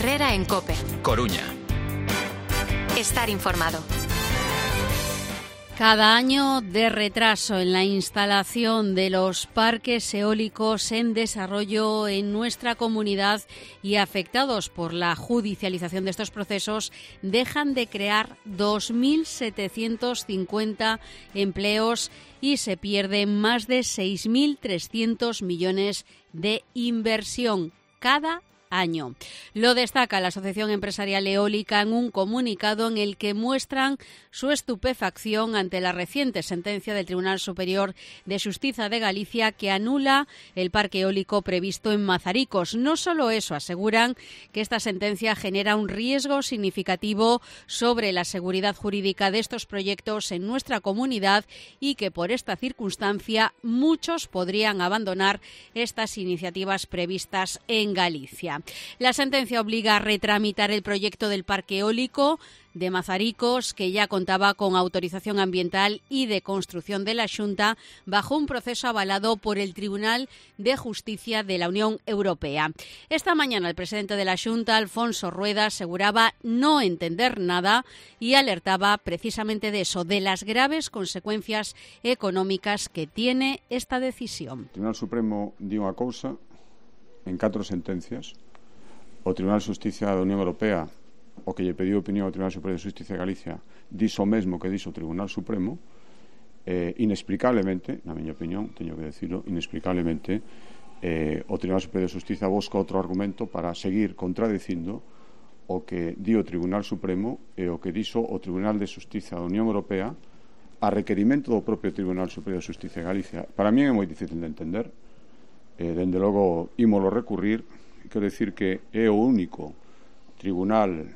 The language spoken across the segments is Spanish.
Herrera en COPE. Coruña. Estar informado. Cada año de retraso en la instalación de los parques eólicos en desarrollo en nuestra comunidad y afectados por la judicialización de estos procesos dejan de crear 2.750 empleos y se pierden más de 6.300 millones de inversión cada año. Lo destaca la Asociación Empresarial Eólica en un comunicado en el que muestran su estupefacción ante la reciente sentencia del Tribunal Superior de Xustiza de Galicia que anula el parque eólico previsto en Mazaricos. No solo eso, aseguran que esta sentencia genera un riesgo significativo sobre la seguridad jurídica de estos proyectos en nuestra comunidad y que por esta circunstancia muchos podrían abandonar estas iniciativas previstas en Galicia. La sentencia obliga a retramitar el proyecto del parque eólico de Mazaricos, que ya contaba con autorización ambiental y de construcción de la Xunta, bajo un proceso avalado por el Tribunal de Justicia de la Unión Europea. Esta mañana el presidente de la Xunta, Alfonso Rueda, aseguraba no entender nada y alertaba precisamente de eso, de las graves consecuencias económicas que tiene esta decisión. El Tribunal Supremo dio unha cousa en 4 sentencias. O Tribunal de Xustiza da Unión Europea, o que lle pediu opinión ao Tribunal Superior de Xustiza de Galicia, dixo o mesmo que dixo o Tribunal Supremo, inexplicablemente, na miña opinión, teño que decirlo, inexplicablemente, o Tribunal Superior de Xustiza busca outro argumento para seguir contradicindo o que di o Tribunal Supremo e o que dixo o Tribunal de Xustiza da Unión Europea a requerimento do propio Tribunal Superior de Xustiza de Galicia. Para mí é moi difícil de entender. Dende logo ímolo recurrir. Quero dicir que é o único tribunal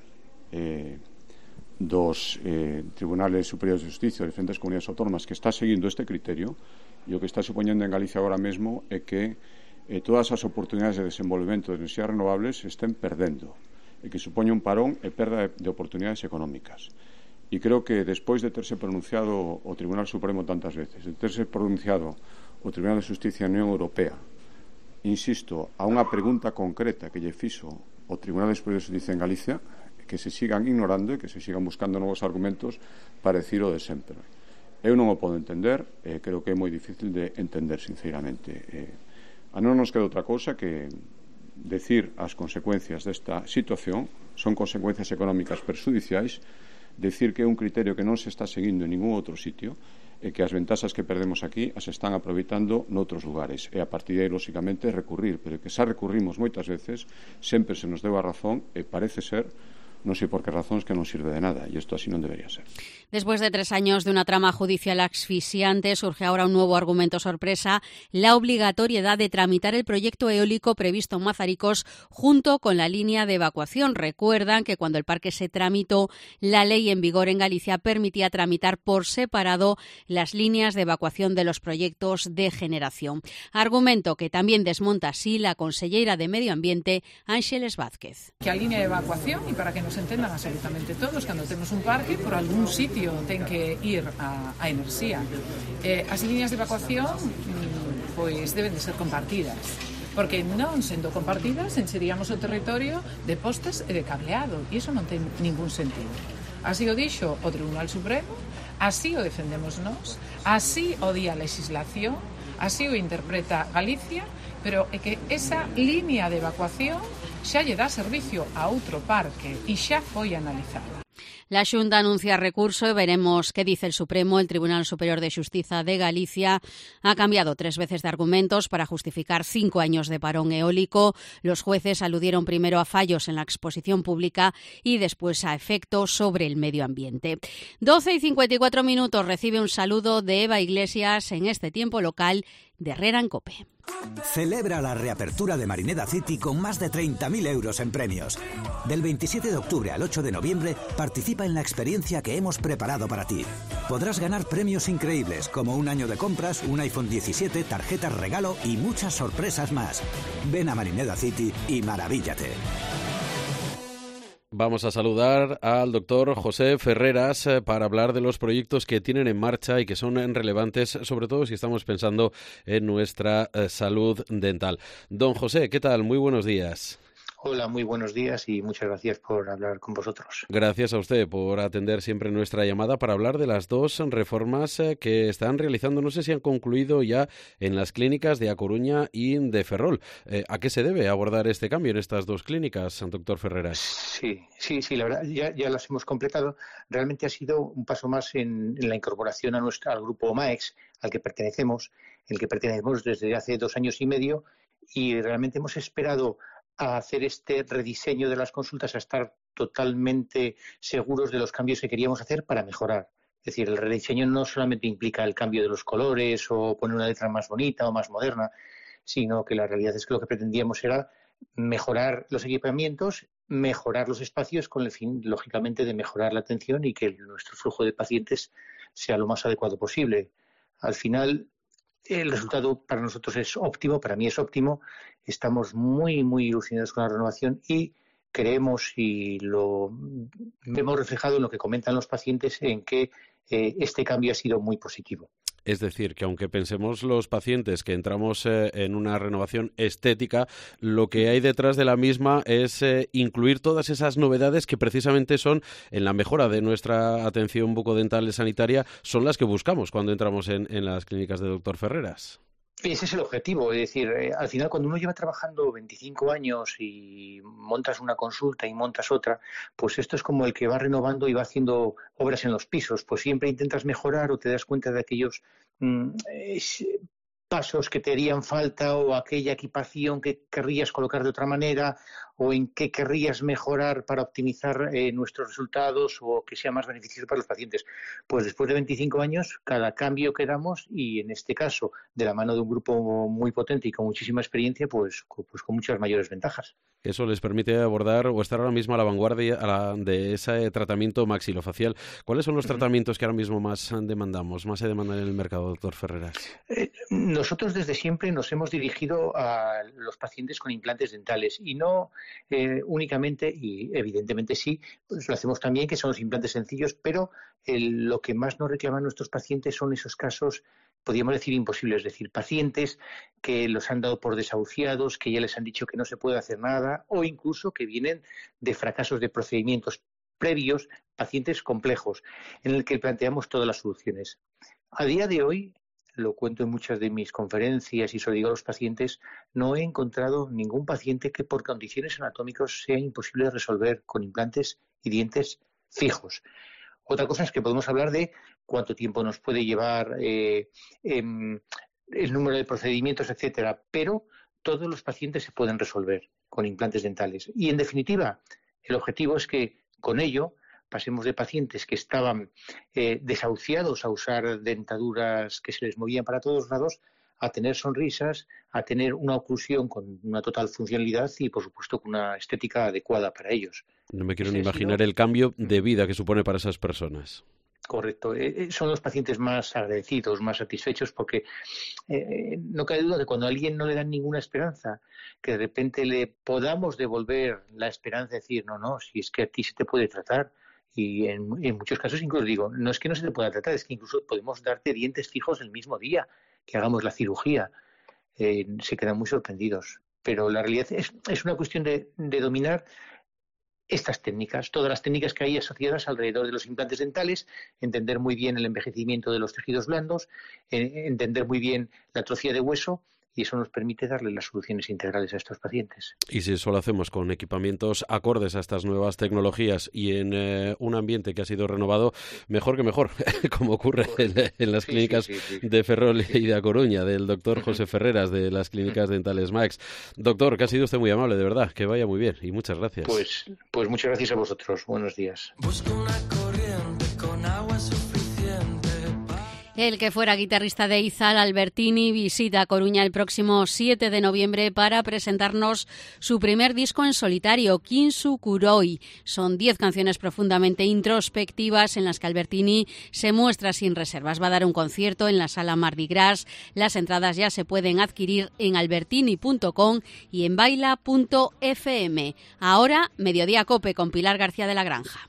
dos tribunales superiores de justicia de diferentes comunidades autónomas que está seguindo este criterio, e o que está supoñendo en Galicia agora mesmo é que todas as oportunidades de desenvolvemento de enerxías renovables se estén perdendo e que supoña un parón e perda de oportunidades económicas. E creo que despois de terse pronunciado o Tribunal Supremo tantas veces, de terse pronunciado o Tribunal de Justicia da Unión Europea, insisto, a unha pregunta concreta que lle fixo o Tribunal Superior de Xustiza en Galicia, que se sigan ignorando e que se sigan buscando novos argumentos para decir o de sempre. Eu non o podo entender, creo que é moi difícil de entender, sinceramente. A non nos queda outra cousa que decir as consecuencias desta situación, son consecuencias económicas perxudiciais, decir que é un criterio que non se está seguindo en ningún outro sitio, e que as ventaxas que perdemos aquí as están aproveitando noutros lugares. E a partir de aí, lóxicamente, recurrir, pero que xa recurrimos moitas veces, sempre se nos deu a razón e parece ser, non sei por que razóns, que non sirve de nada, e isto así non debería ser. Después de 3 años de una trama judicial asfixiante, surge ahora un nuevo argumento sorpresa, la obligatoriedad de tramitar el proyecto eólico previsto en Mazaricos junto con la línea de evacuación. Recuerdan que cuando el parque se tramitó, la ley en vigor en Galicia permitía tramitar por separado las líneas de evacuación de los proyectos de generación. Argumento que también desmonta así la consellera de Medio Ambiente, Ángeles Vázquez. Que a línea de evacuación, y para que nos entendan absolutamente todos, cando temos un parque, por algún sitio ten que ir a enerxía. As liñas de evacuación pois deben de ser compartidas, porque non sendo compartidas encheríamos o territorio de postes e de cableado, e iso non ten ningún sentido. Así o dixo o Tribunal Supremo, así o defendemos nós, así o di a legislación, así o interpreta Galicia, pero é que esa línea de evacuación xa lle dá servicio a outro parque e xa foi analizada. La Xunta anuncia recurso y veremos qué dice el Supremo. El Tribunal Superior de Xustiza de Galicia ha cambiado 3 veces de argumentos para justificar 5 años de parón eólico. Los jueces aludieron primero a fallos en la exposición pública y después a efectos sobre el medio ambiente. 12:54 minutos. Recibe un saludo de Eva Iglesias en este tiempo local de Herrera en COPE. Celebra la reapertura de Marineda City con más de 30.000 euros en premios. Del 27 de octubre al 8 de noviembre participa en la experiencia que hemos preparado para ti. Podrás ganar premios increíbles como un año de compras, un iPhone 17, tarjetas regalo y muchas sorpresas más. Ven a Marineda City y maravíllate. Vamos a saludar al doctor José Ferreras para hablar de los proyectos que tienen en marcha y que son relevantes, sobre todo si estamos pensando en nuestra salud dental. Don José, ¿qué tal? Muy buenos días. Hola, muy buenos días y muchas gracias por hablar con vosotros. Gracias a usted por atender siempre nuestra llamada para hablar de las dos reformas que están realizando. No sé si han concluido ya en las clínicas de A Coruña y de Ferrol. ¿A qué se debe abordar este cambio en estas dos clínicas, doctor Ferreras? Sí, la verdad, ya las hemos completado. Realmente ha sido un paso más en la incorporación al grupo MAEX, al que pertenecemos desde hace 2 años y medio, y realmente hemos esperado a hacer este rediseño de las consultas, a estar totalmente seguros de los cambios que queríamos hacer para mejorar. Es decir, el rediseño no solamente implica el cambio de los colores o poner una letra más bonita o más moderna, sino que la realidad es que lo que pretendíamos era mejorar los equipamientos, mejorar los espacios con el fin, lógicamente, de mejorar la atención y que nuestro flujo de pacientes sea lo más adecuado posible. Al final, el resultado para nosotros es óptimo, para mí es óptimo. Estamos muy, muy ilusionados con la renovación y creemos, y lo hemos reflejado en lo que comentan los pacientes, en que este cambio ha sido muy positivo. Es decir, que aunque pensemos los pacientes que entramos en una renovación estética, lo que hay detrás de la misma es incluir todas esas novedades que precisamente son en la mejora de nuestra atención bucodental y sanitaria, son las que buscamos cuando entramos en las clínicas de doctor Ferreras. Ese es el objetivo, es decir, al final cuando uno lleva trabajando 25 años y montas una consulta y montas otra, pues esto es como el que va renovando y va haciendo obras en los pisos, pues siempre intentas mejorar o te das cuenta de aquellos pasos que te harían falta o aquella equipación que querrías colocar de otra manera o en qué querrías mejorar para optimizar nuestros resultados o que sea más beneficioso para los pacientes. Pues después de 25 años, cada cambio que damos, y en este caso de la mano de un grupo muy potente y con muchísima experiencia, pues con muchas mayores ventajas. Eso les permite abordar o estar ahora mismo a la vanguardia de ese tratamiento maxilofacial. ¿Cuáles son los tratamientos que ahora mismo más demandamos, más se demandan en el mercado, doctor Ferreras? Nosotros desde siempre nos hemos dirigido a los pacientes con implantes dentales y no únicamente, y evidentemente sí, pues lo hacemos también, que son los implantes sencillos, pero lo que más nos reclaman nuestros pacientes son esos casos, podríamos decir, imposibles, es decir, pacientes que los han dado por desahuciados, que ya les han dicho que no se puede hacer nada, o incluso que vienen de fracasos de procedimientos previos, pacientes complejos, en el que planteamos todas las soluciones. A día de hoy, lo cuento en muchas de mis conferencias y se lo digo a los pacientes, no he encontrado ningún paciente que por condiciones anatómicas sea imposible de resolver con implantes y dientes fijos. Otra cosa es que podemos hablar de cuánto tiempo nos puede llevar el número de procedimientos, etcétera, pero todos los pacientes se pueden resolver con implantes dentales. Y en definitiva, el objetivo es que con ello pasemos de pacientes que estaban desahuciados a usar dentaduras que se les movían para todos lados, a tener sonrisas, a tener una oclusión con una total funcionalidad y, por supuesto, con una estética adecuada para ellos. No me quiero ni imaginar el cambio de vida que supone para esas personas. Correcto. Son los pacientes más agradecidos, más satisfechos, porque no cabe duda de cuando a alguien no le dan ninguna esperanza, que de repente le podamos devolver la esperanza, decir, no, si es que a ti se te puede tratar. Y en muchos casos incluso digo, no es que no se te pueda tratar, es que incluso podemos darte dientes fijos el mismo día que hagamos la cirugía. Se quedan muy sorprendidos. Pero la realidad es una cuestión de dominar estas técnicas, todas las técnicas que hay asociadas alrededor de los implantes dentales, entender muy bien el envejecimiento de los tejidos blandos, entender muy bien la atrofia de hueso, y eso nos permite darle las soluciones integrales a estos pacientes. Y si eso lo hacemos con equipamientos acordes a estas nuevas tecnologías y en un ambiente que ha sido renovado, mejor que mejor, como ocurre en las clínicas de Ferrol y de A Coruña, del doctor José Ferreras, de las clínicas dentales MAEX. Doctor, que ha sido usted muy amable, de verdad, que vaya muy bien y muchas gracias. Pues muchas gracias a vosotros. Buenos días. Busco una corriente con agua suficiente. El que fuera guitarrista de Izal, Albertini, visita Coruña el próximo 7 de noviembre para presentarnos su primer disco en solitario, Kinsu Kuroi. Son 10 canciones profundamente introspectivas en las que Albertini se muestra sin reservas. Va a dar un concierto en la Sala Mardi Gras. Las entradas ya se pueden adquirir en albertini.com y en baila.fm. Ahora, Mediodía Cope con Pilar García de la Granja.